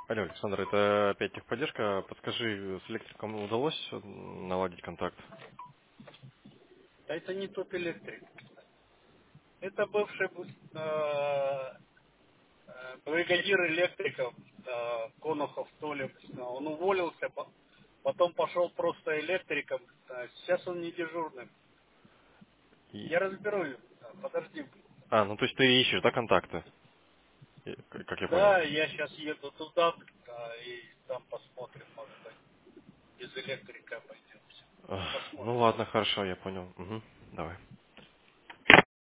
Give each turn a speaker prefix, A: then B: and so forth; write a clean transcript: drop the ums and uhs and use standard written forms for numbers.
A: Алло, Александр, это опять техподдержка. Подскажи, с электриком удалось наладить контакт?
B: Да это не тот электрик. Это бывший бригадир электриков Конохов Толик. Он уволился, потом пошел просто электриком. Сейчас он не дежурным.
A: И...
B: Я разберусь. Подожди.
A: Ну то есть ты ищешь, да, контакты? Как я понял.
B: Да, я сейчас еду туда, и там посмотрим, может быть, без электрика обойдемся.
A: Ну
B: Посмотрим.
A: ладно, хорошо, я понял. Давай.